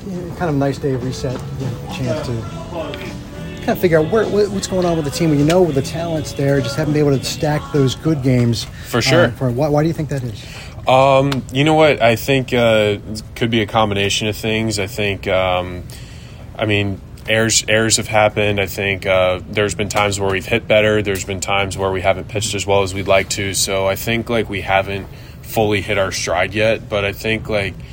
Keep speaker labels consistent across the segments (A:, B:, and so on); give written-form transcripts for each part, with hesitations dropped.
A: kind of nice day of reset, a chance to kind of figure out what's going on with the team. When you know the talent's there, just haven't been able to stack those good games.
B: For sure.
A: Why do you think that is?
B: You know what? I think it could be a combination of things. I think, errors have happened. I think there's been times where we've hit better. There's been times where we haven't pitched as well as we'd like to. So I think we haven't fully hit our stride yet. But I think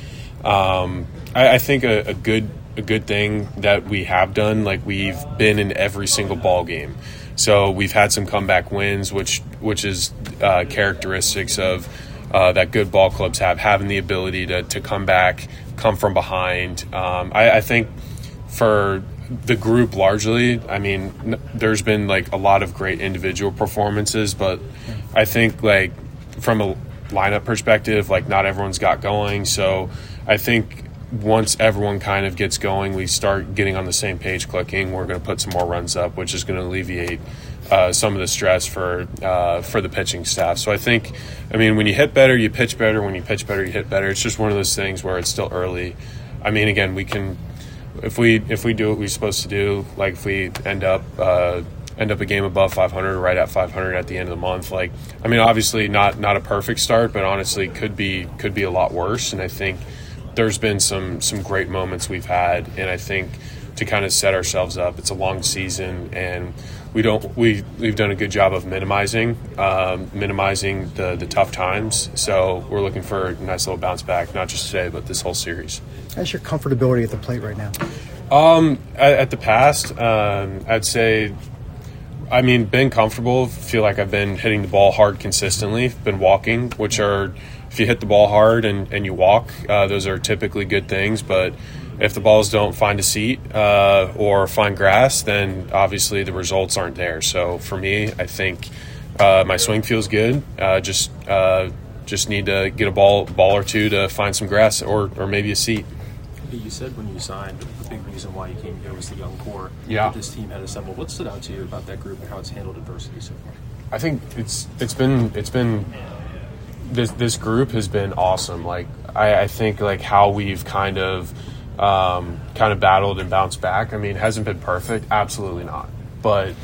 B: I think a good thing that we have done, we've been in every single ball game. So we've had some comeback wins, which is characteristics of that good ball clubs have, having the ability to come back, come from behind. I think for the group largely, there's been a lot of great individual performances, but I think from a lineup perspective, not everyone's got going. So I think once everyone kind of gets going, we start getting on the same page clicking, we're going to put some more runs up, which is going to alleviate some of the stress for the pitching staff. So I think, when you hit better, you pitch better. When you pitch better, you hit better. It's just one of those things where it's still early. Again, we can, if we do what we're supposed to do, if we end up a game above 500, right at 500 at the end of the month, obviously not a perfect start, but honestly could be a lot worse. And I think there's been some great moments we've had, and I think to kind of set ourselves up, it's a long season, and we've done a good job of minimizing the tough times. So we're looking for a nice little bounce back, not just today, but this whole series.
A: How's your comfortability at the plate right now?
B: At the past, I'd say, been comfortable. Feel like I've been hitting the ball hard consistently. Been walking, which are, if you hit the ball hard and you walk, those are typically good things. But if the balls don't find a seat or find grass, then obviously the results aren't there. So for me, I think my swing feels good. Just need to get a ball or two to find some grass or maybe a seat.
C: You said when you signed, the big reason why you came here was the young core
B: that
C: this team had assembled. What stood out to you about that group and how it's handled adversity so far?
B: I think it's been this group has been awesome. I think how we've kind of battled and bounced back. It hasn't been perfect, absolutely not. But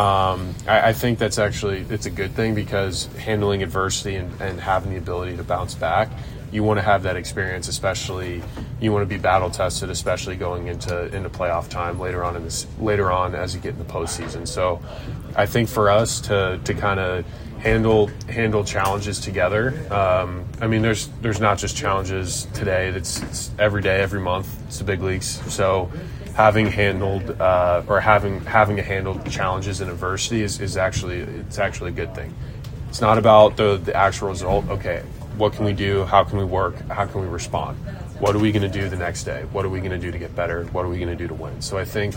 B: I think that's actually, it's a good thing, because handling adversity and having the ability to bounce back, you want to have that experience, especially you want to be battle tested, especially going into playoff time later on as you get in the postseason. So I think for us to kind of handle challenges together. There's not just challenges today. It's every day, every month. It's the big leagues. So having handled having to handle challenges and adversity is actually a good thing. It's not about the actual result. Okay, what can we do? How can we work? How can we respond? What are we going to do the next day? What are we going to do to get better? What are we going to do to win? So I think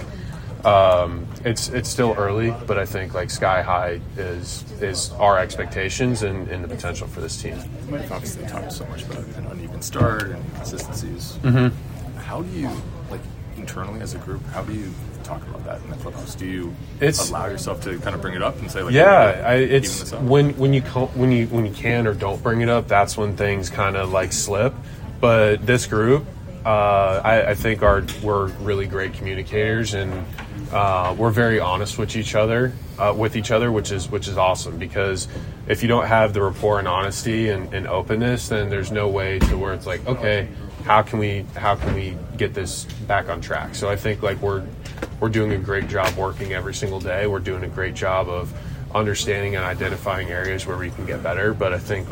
B: it's still early, but I think sky high is our expectations and the potential for this team.
D: You've obviously talked so much about an uneven start and inconsistencies.
B: Mm-hmm.
D: How do you, internally as a group, how do you talk about that in the clubhouse? Do you allow yourself to kind of bring it up and say,
B: it's when you can or don't bring it up, that's when things kind of slip. But this group, I think we're really great communicators, and we're very honest with each other, which is awesome, because if you don't have the rapport and honesty and openness, then there's no way to where it's okay, how can we get this back on track? So I think we're doing a great job working every single day. We're doing a great job of understanding and identifying areas where we can get better. But I think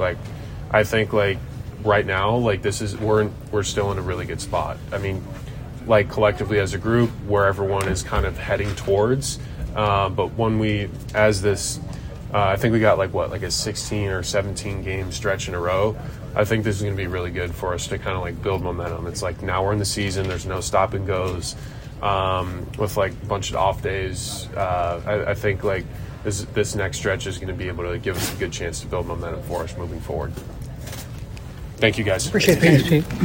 B: right now, we're still in a really good spot. Collectively as a group, where everyone is kind of heading towards. But when I think we got a 16 or 17 game stretch in a row. I think this is going to be really good for us to kind of build momentum. It's now we're in the season. There's no stop and goes with a bunch of off days. I think this next stretch is going to be able to give us a good chance to build momentum for us moving forward. Thank you, guys.
A: Appreciate it, Pete.